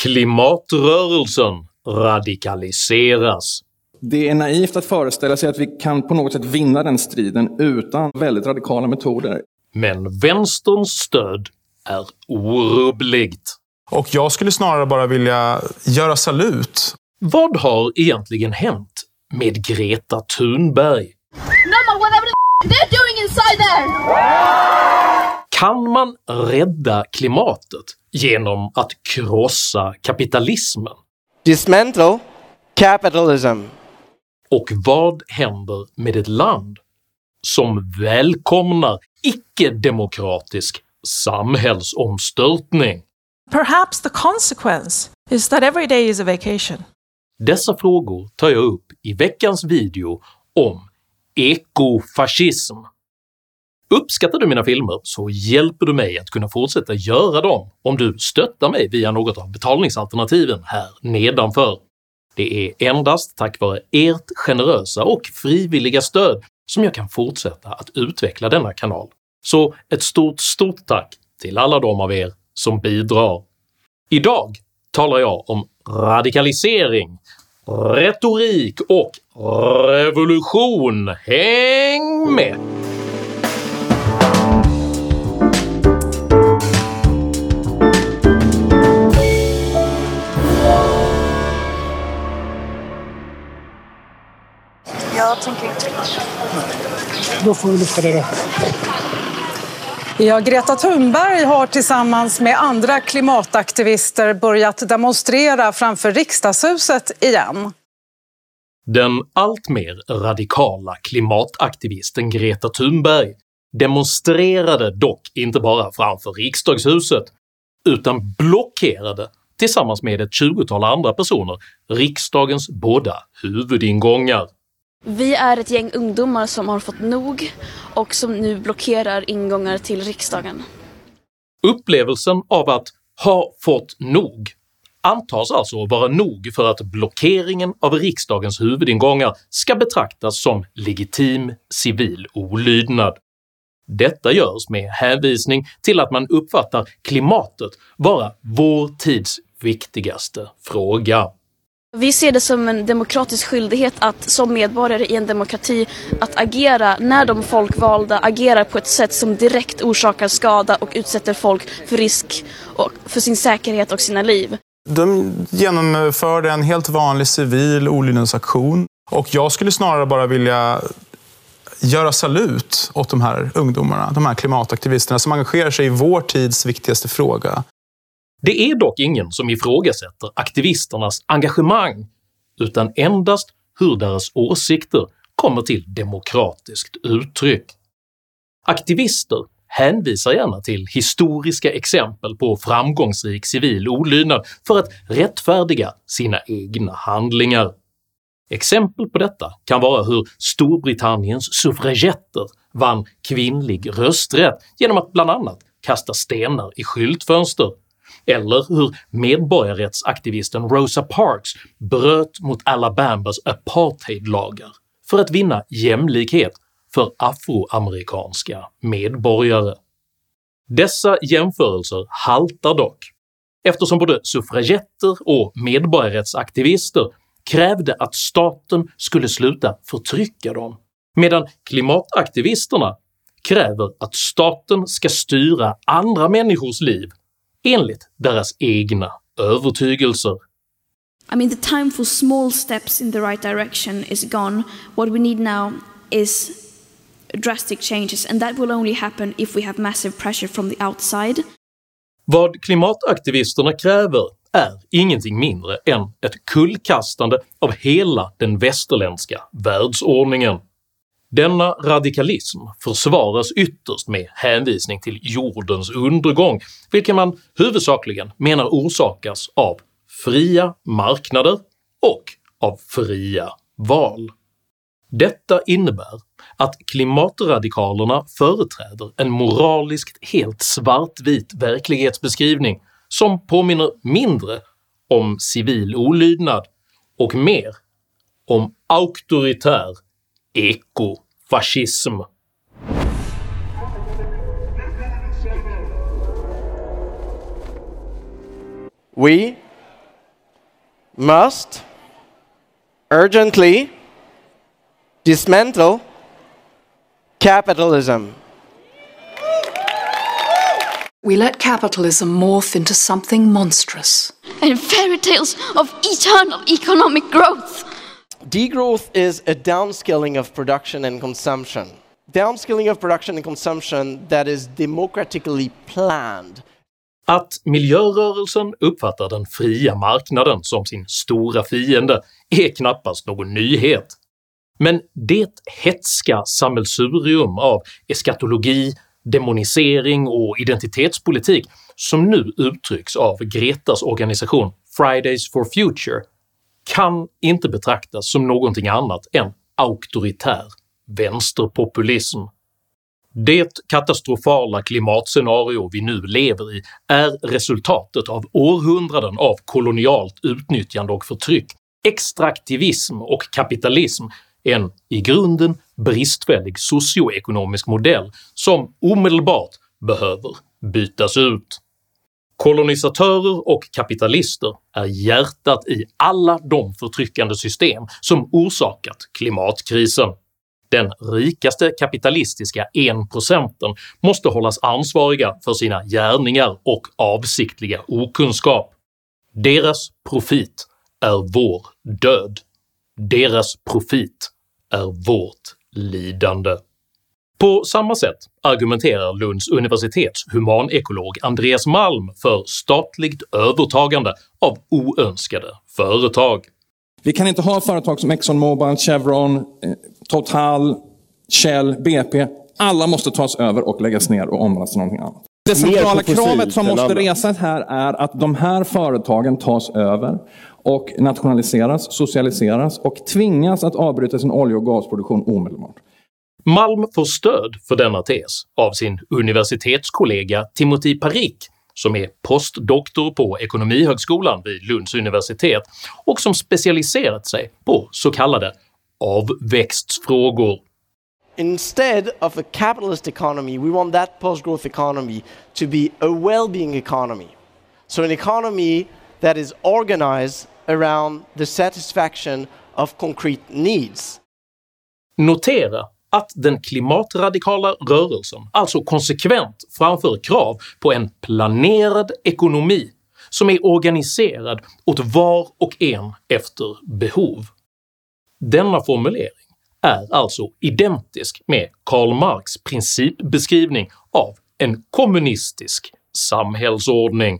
Klimatrörelsen radikaliseras. Det är naivt att föreställa sig att vi kan på något sätt vinna den striden utan väldigt radikala metoder. Men vänsterns stöd är orubbligt. Och jag skulle snarare bara vilja göra salut. Vad har egentligen hänt med Greta Thunberg? No, whatever they're doing inside there! Kan man rädda klimatet genom att krossa kapitalismen? Dismantle capitalism. Och vad händer med ett land som välkomnar icke-demokratisk samhällsomstörtning? Perhaps the consequence is that every day is a vacation. Dessa frågor tar jag upp i veckans video om ekofascism. Uppskattar du mina filmer så hjälper du mig att kunna fortsätta göra dem om du stöttar mig via något av betalningsalternativen här nedanför. Det är endast tack vare ert generösa och frivilliga stöd som jag kan fortsätta att utveckla denna kanal. Så ett stort tack till alla de av er som bidrar. Idag talar jag om radikalisering, retorik och revolution. Häng med! Jag tänker inte. Då får vi lyfta det då. Ja, Greta Thunberg har tillsammans med andra klimataktivister börjat demonstrera framför riksdagshuset igen. Den allt mer radikala klimataktivisten Greta Thunberg demonstrerade dock inte bara framför riksdagshuset utan blockerade tillsammans med ett 20-tal andra personer riksdagens båda huvudingångar. Vi är ett gäng ungdomar som har fått nog och som nu blockerar ingångar till riksdagen. Upplevelsen av att ha fått nog antas alltså vara nog för att blockeringen av riksdagens huvudingångar ska betraktas som legitim civil olydnad. Detta görs med hänvisning till att man uppfattar klimatet vara vår tids viktigaste fråga. Vi ser det som en demokratisk skyldighet att som medborgare i en demokrati att agera när de folkvalda agerar på ett sätt som direkt orsakar skada och utsätter folk för risk och för sin säkerhet och sina liv. De genomförde en helt vanlig civil olydnadsaktion och jag skulle snarare bara vilja göra salut åt de här ungdomarna, de här klimataktivisterna som engagerar sig i vår tids viktigaste fråga. Det är dock ingen som ifrågasätter aktivisternas engagemang, utan endast hur deras åsikter kommer till demokratiskt uttryck. Aktivister hänvisar gärna till historiska exempel på framgångsrik civil olydnad för att rättfärdiga sina egna handlingar. Exempel på detta kan vara hur Storbritanniens suffragetter vann kvinnlig rösträtt genom att bland annat kasta stenar i skyltfönster, eller hur medborgarrättsaktivisten Rosa Parks bröt mot Alabamas apartheidlagar för att vinna jämlikhet för afroamerikanska medborgare. Dessa jämförelser haltar dock, eftersom både suffragetter och medborgarrättsaktivister krävde att staten skulle sluta förtrycka dem, medan klimataktivisterna kräver att staten ska styra andra människors liv enligt deras egna övertygelser. I mean, the time for small steps in the right direction is gone. What we need now is drastic changes, and that will only happen if we have massive pressure from the outside. Vad klimataktivisterna kräver är ingenting mindre än ett kullkastande av hela den västerländska världsordningen. Denna radikalism försvaras ytterst med hänvisning till jordens undergång, vilken man huvudsakligen menar orsakas av fria marknader och av fria val. Detta innebär att klimatradikalerna företräder en moraliskt helt svartvit verklighetsbeskrivning som påminner mindre om civil olydnad och mer om auktoritär ekofascism. We must urgently dismantle capitalism. We let capitalism morph into something monstrous. And fairy tales of eternal economic growth. Degrowth is a downscaling of production and consumption. Downscaling of production and consumption that is democratically planned. Att miljörörelsen uppfattar den fria marknaden som sin stora fiende är knappast någon nyhet. Men det hätska sammelsurium av eskatologi, demonisering och identitetspolitik som nu uttrycks av Gretas organisation Fridays for Future kan inte betraktas som någonting annat än auktoritär vänsterpopulism. Det katastrofala klimatscenario vi nu lever i är resultatet av århundraden av kolonialt utnyttjande och förtryck, extraktivism och kapitalism, en i grunden bristfällig socioekonomisk modell som omedelbart behöver bytas ut. Kolonisatörer och kapitalister är hjärtat i alla de förtryckande system som orsakat klimatkrisen. Den rikaste kapitalistiska 1% måste hållas ansvariga för sina gärningar och avsiktliga okunskap. Deras profit är vår död. Deras profit är vårt lidande. På samma sätt argumenterar Lunds universitets humanekolog Andreas Malm för statligt övertagande av oönskade företag. Vi kan inte ha företag som ExxonMobil, Chevron, Total, Shell, BP. Alla måste tas över och läggas ner och omvandlas till någonting annat. Det centrala kravet som måste resas här är att de här företagen tas över och nationaliseras, socialiseras och tvingas att avbryta sin olje- och gasproduktion omedelbart. Malm får stöd för denna tes av sin universitetskollega Timothy Parikh, som är postdoktor på Ekonomihögskolan vid Lunds universitet och som specialiserat sig på så kallade avväxtsfrågor. Instead of a capitalist economy, we want that post-growth economy to be a well-being economy. So an economy that is organized around the satisfaction of concrete needs. Notera att den klimatradikala rörelsen alltså konsekvent framför krav på en planerad ekonomi som är organiserad åt var och en efter behov. Denna formulering är alltså identisk med Karl Marx principbeskrivning av en kommunistisk samhällsordning.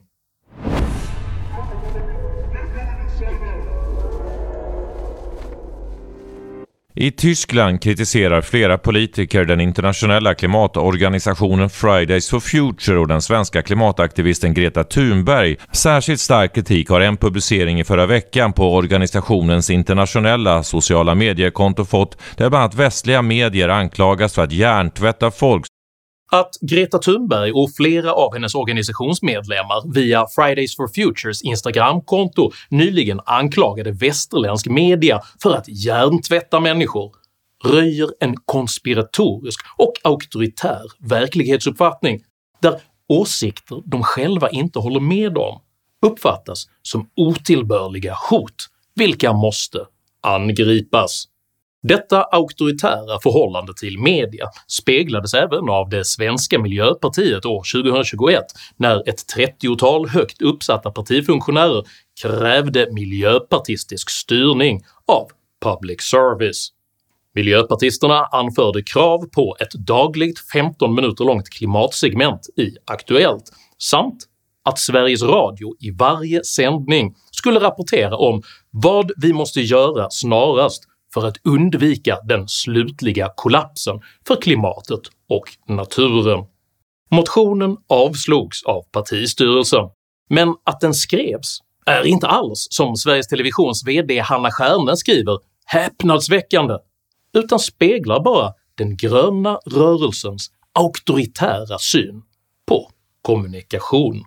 I Tyskland kritiserar flera politiker den internationella klimatorganisationen Fridays for Future och den svenska klimataktivisten Greta Thunberg. Särskilt stark kritik har en publicering i förra veckan på organisationens internationella sociala mediekonto fått, där bland annat västliga medier anklagas för att hjärntvätta folk. Att Greta Thunberg och flera av hennes organisationsmedlemmar via Fridays for Futures Instagramkonto nyligen anklagade västerländsk media för att hjärntvätta människor röjer en konspiratorisk och auktoritär verklighetsuppfattning där åsikter de själva inte håller med om uppfattas som otillbörliga hot, vilka måste angripas. Detta auktoritära förhållande till media speglades även av det svenska Miljöpartiet år 2021 när ett 30-tal högt uppsatta partifunktionärer krävde miljöpartistisk styrning av public service. Miljöpartisterna anförde krav på ett dagligt 15 minuter långt klimatsegment i Aktuellt samt att Sveriges Radio i varje sändning skulle rapportera om vad vi måste göra snarast för att undvika den slutliga kollapsen för klimatet och naturen. Motionen avslogs av partistyrelsen, men att den skrevs är inte alls, som Sveriges Televisions VD Hanna Stjärne skriver, häpnadsväckande, utan speglar bara den gröna rörelsens auktoritära syn på kommunikation.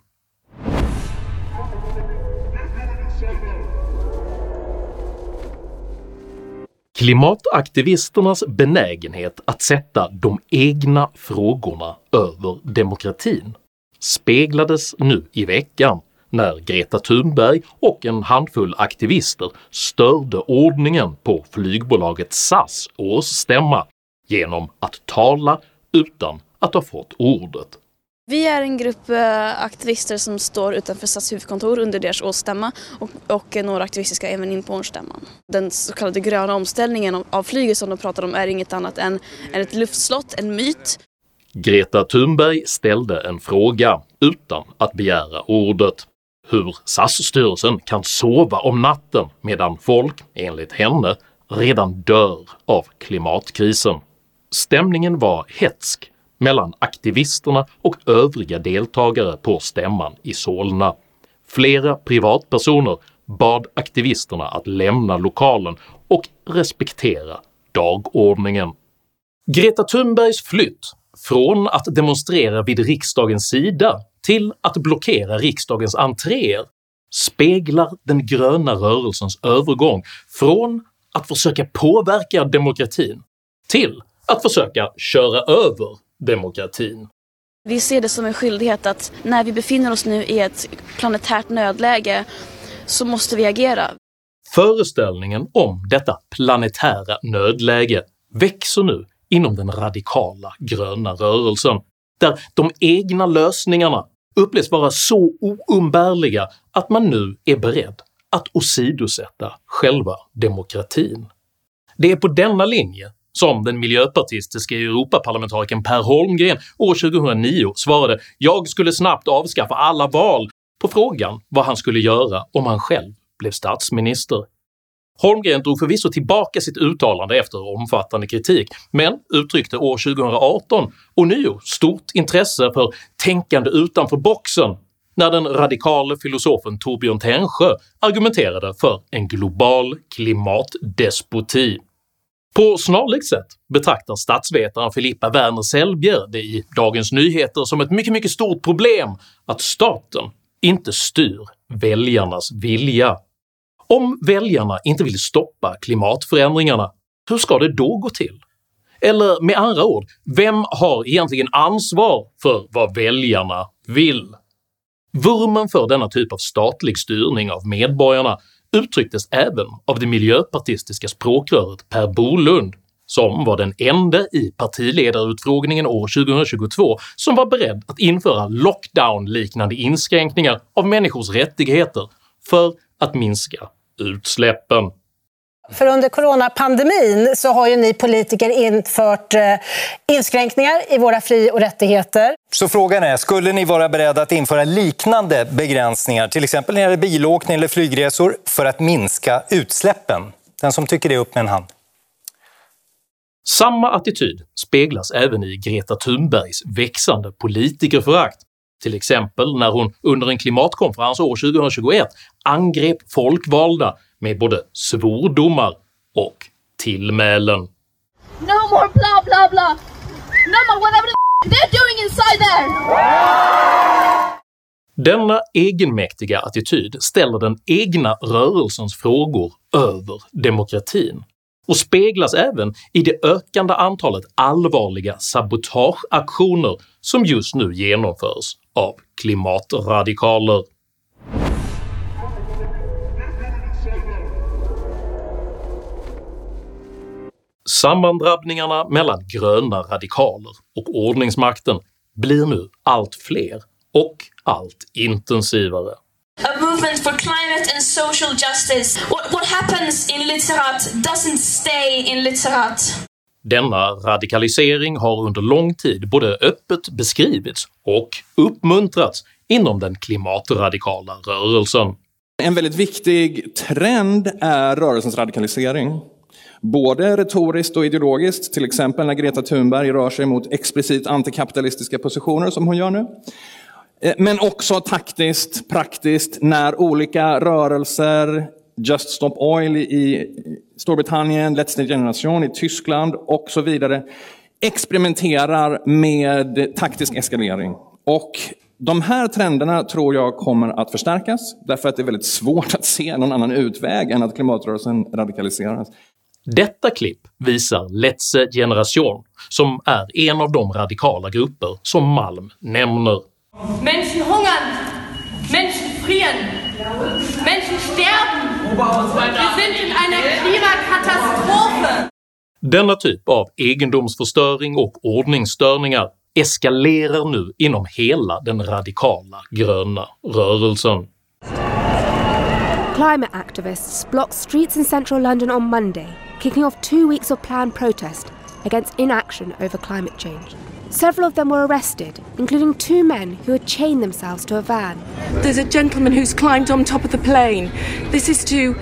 Klimataktivisternas benägenhet att sätta de egna frågorna över demokratin speglades nu i veckan när Greta Thunberg och en handfull aktivister störde ordningen på flygbolaget SAS årsstämma genom att tala utan att ha fått ordet. Vi är en grupp aktivister som står utanför SAS huvudkontor under deras årsstämma och några aktivister ska även in på årsstämman. Den så kallade gröna omställningen av flyget som de pratar om är inget annat än ett luftslott, en myt. Greta Thunberg ställde en fråga utan att begära ordet. Hur SAS-styrelsen kan sova om natten medan folk, enligt henne, redan dör av klimatkrisen. Stämningen var hätsk mellan aktivisterna och övriga deltagare på stämman i Solna. Flera privatpersoner bad aktivisterna att lämna lokalen och respektera dagordningen. Greta Thunbergs flytt från att demonstrera vid riksdagens sida till att blockera riksdagens entréer speglar den gröna rörelsens övergång från att försöka påverka demokratin till att försöka köra över demokratin. Vi ser det som en skyldighet att när vi befinner oss nu i ett planetärt nödläge så måste vi agera. Föreställningen om detta planetära nödläge växer nu inom den radikala gröna rörelsen, där de egna lösningarna upplevs vara så oumbärliga att man nu är beredd att åsidosätta själva demokratin. Det är på denna linje som den miljöpartistiska Europaparlamentarikern Per Holmgren år 2009 svarade “Jag skulle snabbt avskaffa alla val” på frågan vad han skulle göra om han själv blev statsminister. Holmgren drog förvisso tillbaka sitt uttalande efter omfattande kritik, men uttryckte år 2018 ånyo stort intresse för tänkande utanför boxen när den radikale filosofen Torbjörn Tännsjö argumenterade för en global klimatdespoti. På snarlikt sätt betraktar statsvetaren Filippa Werner Sellbjer det i Dagens Nyheter som ett mycket stort problem att staten inte styr väljarnas vilja. Om väljarna inte vill stoppa klimatförändringarna, hur ska det då gå till? Eller med andra ord, vem har egentligen ansvar för vad väljarna vill? Vurmen för denna typ av statlig styrning av medborgarna uttrycktes även av det miljöpartistiska språkröret Per Bolund, som var den enda i partiledarutfrågningen år 2022 som var beredd att införa lockdown-liknande inskränkningar av människors rättigheter för att minska utsläppen. För under coronapandemin så har ju ni politiker infört inskränkningar i våra fri- och rättigheter. Så frågan är, skulle ni vara beredda att införa liknande begränsningar, till exempel när det gäller bilåkning eller flygresor, för att minska utsläppen? Den som tycker det upp med en hand. Samma attityd speglas även i Greta Thunbergs växande politikerförakt, till exempel när hon under en klimatkonferens år 2021 angrep folkvalda med både svordomar och tillmälen. No more blah blah blah. No more whatever they're doing inside there. Denna egenmäktiga attityd ställer den egna rörelsens frågor över demokratin och speglas även i det ökande antalet allvarliga sabotageaktioner som just nu genomförs av klimatradikaler. Sammandrabbningarna mellan gröna radikaler och ordningsmakten blir nu allt fler och allt intensivare. A movement for climate and social justice. What happens in Lützerath doesn't stay in Lützerath. Denna radikalisering har under lång tid både öppet beskrivits och uppmuntrats inom den klimatradikala rörelsen. En väldigt viktig trend är rörelsens radikalisering. Både retoriskt och ideologiskt, till exempel när Greta Thunberg rör sig mot explicit antikapitalistiska positioner som hon gör nu. Men också taktiskt, praktiskt, när olika rörelser, Just Stop Oil i Storbritannien, Let's New Generation i Tyskland och så vidare, experimenterar med taktisk eskalering. Och de här trenderna tror jag kommer att förstärkas, därför att det är väldigt svårt att se någon annan utväg än att klimatrörelsen radikaliseras. Detta klipp visar Let's Generation, som är en av de radikala grupper som Malm nämner. Menschen hungern, Menschen frieren. Menschen sterben. Wir sind in einer Klimakatastrophe. Denna typ av egendomsförstöring och ordningsstörningar eskalerar nu inom hela den radikala gröna rörelsen. Climate activists blocked streets in central London on Monday, kicking off 2 weeks of planned protest against inaction over climate change. Several of them were arrested, including 2 men who had chained themselves to a van. There's a gentleman who's climbed on top of the plane. This is to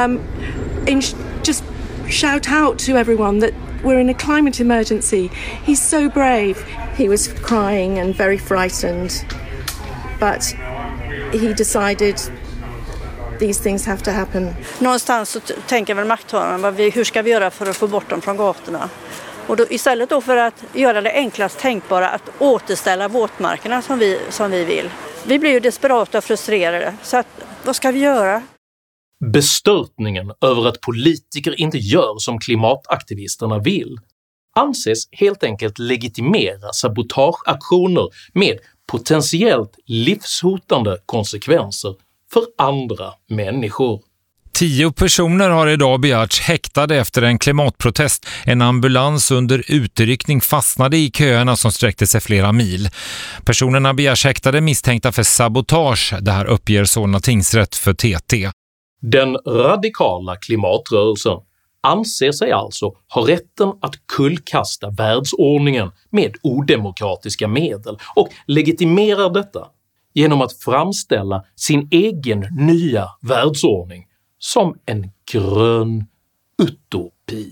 just shout out to everyone that we're in a climate emergency. He's so brave. He was crying and very frightened, but he decided these things have to happen. Någonstans så tänker väl makthavarna, hur ska vi göra för att få bort dem från gatorna? Och då, istället då för att göra det enklast tänkbara att återställa våtmarkerna som vi vill. Vi blir ju desperata och frustrerade, så att, vad ska vi göra? Bestörtningen över att politiker inte gör som klimataktivisterna vill anses helt enkelt legitimera sabotageaktioner med potentiellt livshotande konsekvenser för andra människor. 10 personer har idag begärts häktade efter en klimatprotest. En ambulans under utryckning fastnade i köerna som sträckte sig flera mil. Personerna begärs häktade misstänkta för sabotage. Det här uppger Solna tingsrätt för TT. Den radikala klimatrörelsen anser sig alltså ha rätten att kullkasta världsordningen med odemokratiska medel och legitimerar detta genom att framställa sin egen nya världsordning som en grön utopi.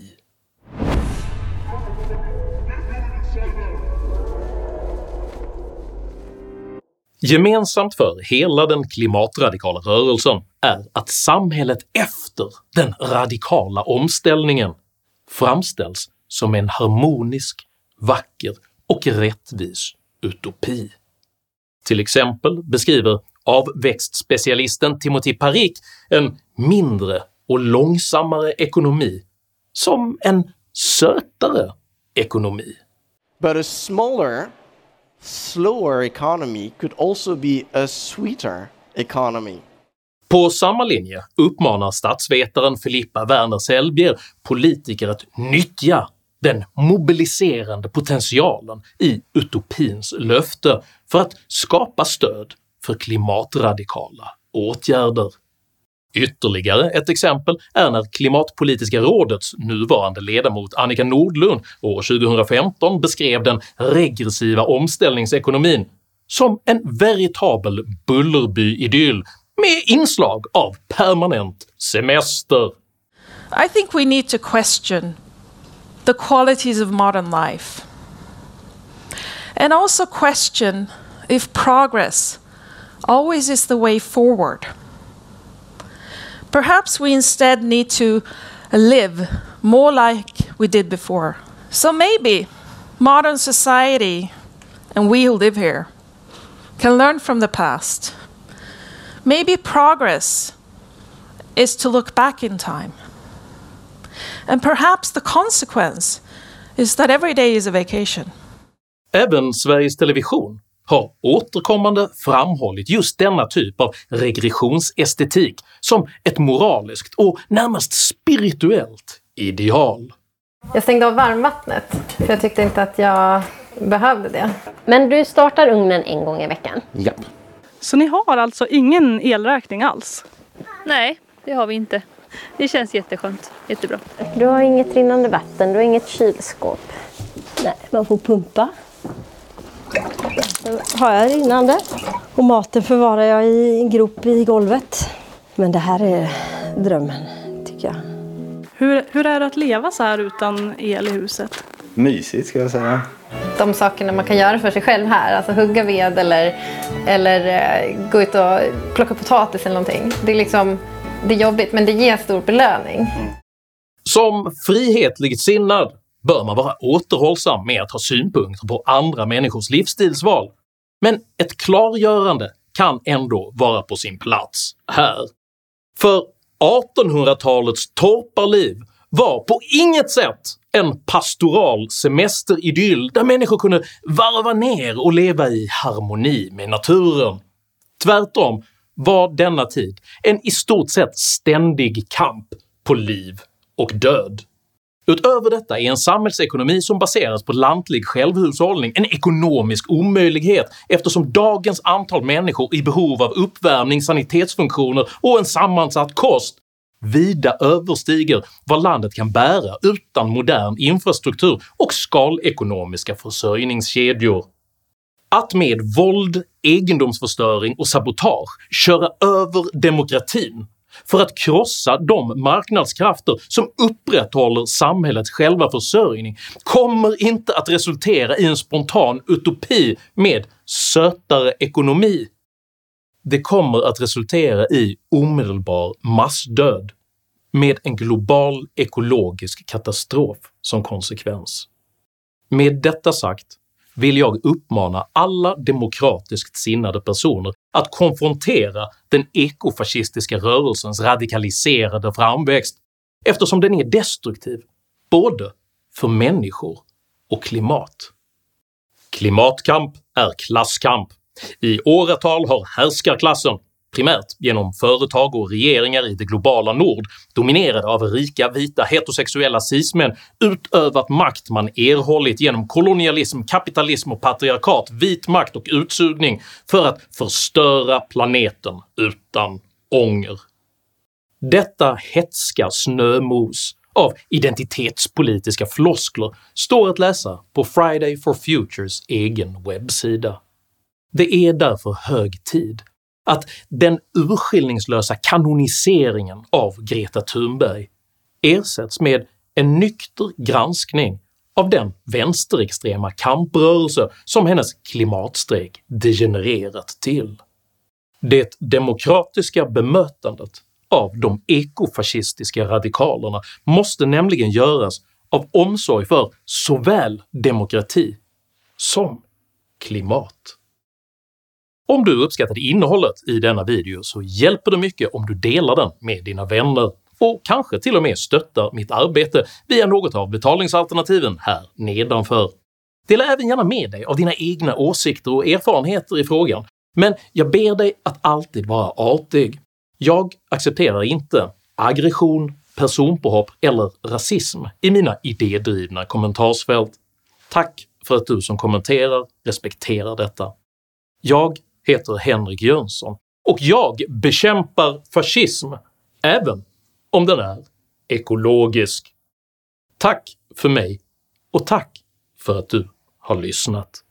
Gemensamt för hela den klimatradikala rörelsen är att samhället efter den radikala omställningen framställs som en harmonisk, vacker och rättvis utopi. Till exempel beskriver avväxtspecialisten Timothy Parikh en mindre och långsammare ekonomi som en sötare ekonomi. But a smaller, slower economy could also be a sweeter economy. På samma linje uppmanar statsvetaren Filippa Werner Sellbjer politiker att nyttja den mobiliserande potentialen i utopins löfte för att skapa stöd för klimatradikala åtgärder. Ytterligare ett exempel är när Klimatpolitiska rådets nuvarande ledamot Annika Nordlund år 2015 beskrev den regressiva omställningsekonomin som en veritabel Bullerby-idyll med inslag av permanent semester. I think we need to question the qualities of modern life and also question if progress always is the way forward. Perhaps we instead need to live more like we did before. So maybe modern society and we who live here can learn from the past. Maybe progress is to look back in time. And perhaps the consequence is that every day is a vacation. Även Sveriges Television har återkommande framhållit just denna typ av regressionsestetik som ett moraliskt och närmast spirituellt ideal. Jag stängde av varmvattnet för jag tyckte inte att jag behövde det. Men du startar ugnen en gång i veckan? Ja. Så ni har alltså ingen elräkning alls? Nej, det har vi inte. Det känns jätteskönt, jättebra. Du har inget rinnande vatten, du har inget kylskåp. Nej, man får pumpa. Så har jag rinnande och maten förvarar jag i en grop i golvet. Men det här är drömmen, tycker jag. Hur är det att leva så här utan el i huset? Mysigt, ska jag säga. De sakerna man kan göra för sig själv här, alltså hugga ved eller gå ut och plocka potatis eller någonting. Det är liksom, det är jobbigt, men det ger stor belöning. Som frihetligt sinnad bör man vara återhållsam med att ha synpunkter på andra människors livsstilsval. Men ett klargörande kan ändå vara på sin plats här. För 1800-talets torparliv var på inget sätt en pastoral semesteridyll där människor kunde varva ner och leva i harmoni med naturen. Tvärtom var denna tid en i stort sett ständig kamp på liv och död. Utöver detta är en samhällsekonomi som baseras på lantlig självhushållning en ekonomisk omöjlighet eftersom dagens antal människor i behov av uppvärmning, sanitetsfunktioner och en sammansatt kost vida överstiger vad landet kan bära utan modern infrastruktur och skalekonomiska försörjningskedjor. Att med våld, egendomsförstöring och sabotage köra över demokratin för att krossa de marknadskrafter som upprätthåller samhällets själva försörjning kommer inte att resultera i en spontan utopi med sötare ekonomi. Det kommer att resultera i omedelbar massdöd med en global ekologisk katastrof som konsekvens. Med detta sagt vill jag uppmana alla demokratiskt sinnade personer att konfrontera den ekofascistiska rörelsens radikaliserade framväxt eftersom den är destruktiv både för människor och klimat. Klimatkamp är klasskamp. I åratal har härskarklassen, primärt genom företag och regeringar i det globala nord, dominerade av rika vita heterosexuella cismän, utövat makt man erhållit genom kolonialism, kapitalism och patriarkat, vit makt och utsugning för att förstöra planeten utan ånger. Detta hetska snömos av identitetspolitiska floskler står att läsa på Friday for Futures egen webbsida. Det är därför hög tid att den urskillningslösa kanoniseringen av Greta Thunberg ersätts med en nykter granskning av den vänsterextrema kamprörelse som hennes klimatstrejk degenererat till. Det demokratiska bemötandet av de ekofascistiska radikalerna måste nämligen göras av omsorg för såväl demokrati som klimat. Om du uppskattade innehållet i denna video så hjälper det mycket om du delar den med dina vänner och kanske till och med stöttar mitt arbete via något av betalningsalternativen här nedanför. Dela även gärna med dig av dina egna åsikter och erfarenheter i frågan, men jag ber dig att alltid vara artig. Jag accepterar inte aggression, personpåhopp eller rasism i mina idédrivna kommentarsfält. Tack för att du som kommenterar respekterar detta. Jag heter Henrik Jönsson och jag bekämpar fascism även om den är ekologisk. Tack för mig och tack för att du har lyssnat.